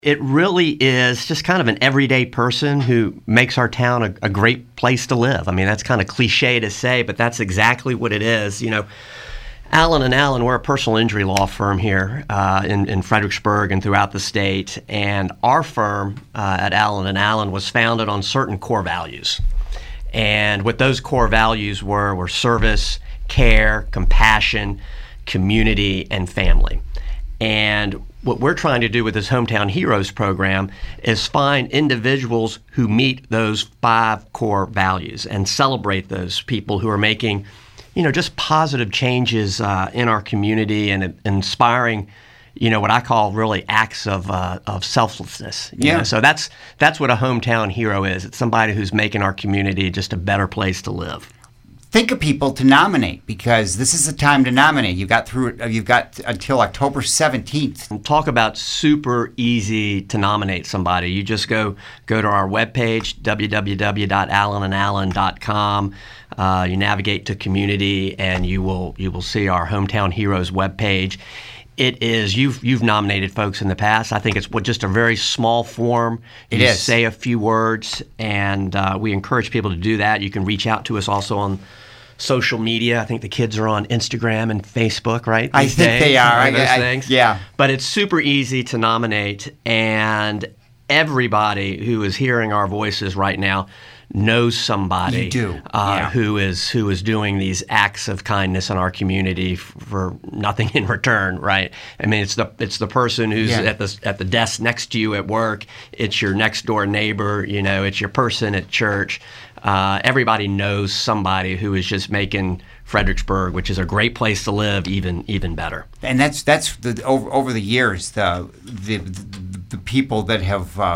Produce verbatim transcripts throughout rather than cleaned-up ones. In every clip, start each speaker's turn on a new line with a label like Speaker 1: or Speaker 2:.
Speaker 1: It really is just kind of an everyday person who makes our town a, a great place to live. I mean, that's kind of cliche to say, but that's exactly what it is. You know, Allen and Allen, we're a personal injury law firm here uh, in, in Fredericksburg and throughout the state. And our firm uh, at Allen and Allen was founded on certain core values. And what those core values were were service, care, compassion, community, and family. And what we're trying to do with this Hometown Heroes program is find individuals who meet those five core values and celebrate those people who are making, you know, just positive changes uh, in our community and uh, inspiring, you know, what I call really acts of uh, of selflessness. You
Speaker 2: Yeah.
Speaker 1: know? So that's that's what a hometown hero is. It's somebody who's making our community just a better place to live.
Speaker 2: Think of people to nominate, because this is the time to nominate. You've got through. You've got until October seventeenth.
Speaker 1: Talk about super easy to nominate somebody. You just go go to our webpage, w w w dot allen and allen dot com. Uh, you navigate to community, and you will you will see our Hometown Heroes webpage. It is you've you've nominated folks in the past. I think it's just a very small form.
Speaker 2: It
Speaker 1: you
Speaker 2: is.
Speaker 1: say a few words, and uh, we encourage people to do that. You can reach out to us also on social media. I think the kids are on Instagram and Facebook, right?
Speaker 2: I
Speaker 1: these
Speaker 2: think
Speaker 1: days,
Speaker 2: they are.
Speaker 1: right,
Speaker 2: I-
Speaker 1: those
Speaker 2: I-
Speaker 1: things.
Speaker 2: yeah.
Speaker 1: But it's super easy to nominate, and everybody who is hearing our voices right now knows somebody
Speaker 2: You do,
Speaker 1: uh,
Speaker 2: yeah.
Speaker 1: who is who is doing these acts of kindness in our community f- for nothing in return, right? I mean, it's the it's the person who's
Speaker 2: Yeah.
Speaker 1: at the at the desk next to you at work. It's your next door neighbor. You know, it's your person at church. Uh, everybody knows somebody who is just making Fredericksburg, which is a great place to live, even even better.
Speaker 2: And that's that's the over over the years the the the, the people that have uh,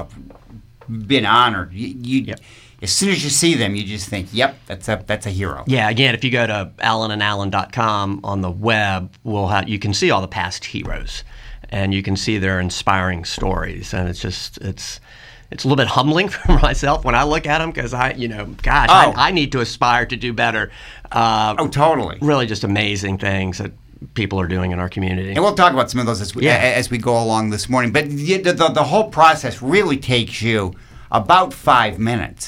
Speaker 2: been honored. You, you
Speaker 1: Yep.
Speaker 2: as soon as you see them, you just think, "Yep, that's a that's a hero."
Speaker 1: Yeah, again, if you go to allen and allen dot com on the web, we'll have you can see all the past heroes, and you can see their inspiring stories, and it's just it's it's a little bit humbling for myself when I look at them, because I, you know, gosh,
Speaker 2: Oh.
Speaker 1: I, I need to aspire to do better. Uh,
Speaker 2: Oh, totally.
Speaker 1: Really, just amazing things that people are doing in our community.
Speaker 2: And we'll talk about some of those as we,
Speaker 1: Yeah.
Speaker 2: a- as we go along this morning. But the, the, the whole process really takes you about five minutes.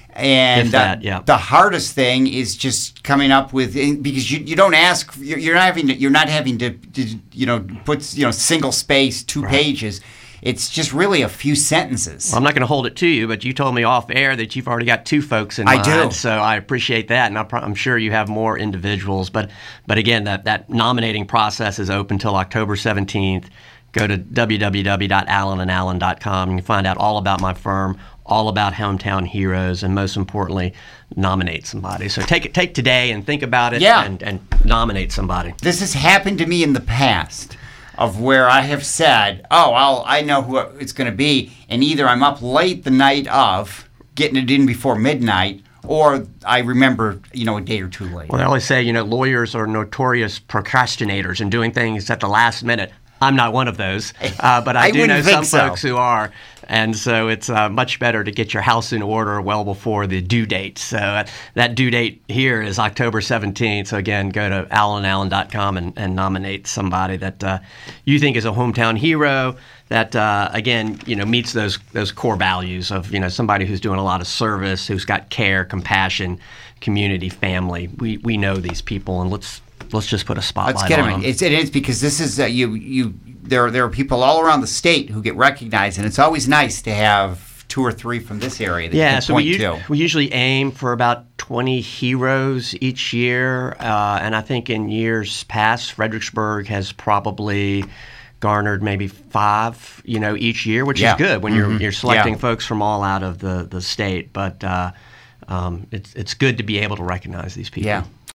Speaker 2: And
Speaker 1: If that, yeah.
Speaker 2: uh, the hardest thing is just coming up with, because you, you don't ask, you're, you're not having to, you're not having to, to you know put you know single space two
Speaker 1: Right.
Speaker 2: pages. It's just really a few sentences.
Speaker 1: Well, I'm not going to hold it to you, but you told me off air that you've already got two folks in
Speaker 2: I
Speaker 1: mind.
Speaker 2: do.
Speaker 1: So I appreciate that, and I'm pro- I'm sure you have more individuals. But but again, that, that nominating process is open till October seventeenth. Go to w w w dot allen and allen dot com. You can find out all about my firm, all about Hometown Heroes, and most importantly, nominate somebody. So take it, take today and think about it,
Speaker 2: Yeah.
Speaker 1: and, and nominate somebody.
Speaker 2: This has happened to me in the past, of where I have said, "Oh, I'll, I know who it's going to be," and either I'm up late the night of, getting it in before midnight, or I remember, you know, a day or two late.
Speaker 1: Well, I always say, you know, lawyers are notorious procrastinators and doing things at the last minute. I'm not one of those, uh, but I,
Speaker 2: I
Speaker 1: do know
Speaker 2: wouldn't
Speaker 1: some
Speaker 2: think so.
Speaker 1: folks who are, and so it's uh, much better to get your house in order well before the due date. So uh, that due date here is October seventeenth. So again, go to allen and allen dot com and, and nominate somebody that uh, you think is a hometown hero that, uh, again, you know, meets those those core values of, you know, somebody who's doing a lot of service, who's got care, compassion, community, family. We we know these people, and let's let's just put a spotlight
Speaker 2: Let's get
Speaker 1: on
Speaker 2: them.
Speaker 1: them.
Speaker 2: It's, it is because this is uh, you. You there. There are people all around the state who get recognized, and it's always nice to have two or three from this area that you
Speaker 1: Yeah,
Speaker 2: can
Speaker 1: so
Speaker 2: point
Speaker 1: we, u-
Speaker 2: to.
Speaker 1: we usually aim for about twenty heroes each year, uh, and I think in years past, Fredericksburg has probably garnered maybe five, you know, each year, which
Speaker 2: Yeah.
Speaker 1: is good when you're
Speaker 2: Mhm.
Speaker 1: you're selecting
Speaker 2: Yeah.
Speaker 1: folks from all out of the, the state. But uh, um, it's it's good to be able to recognize these people.
Speaker 2: Yeah.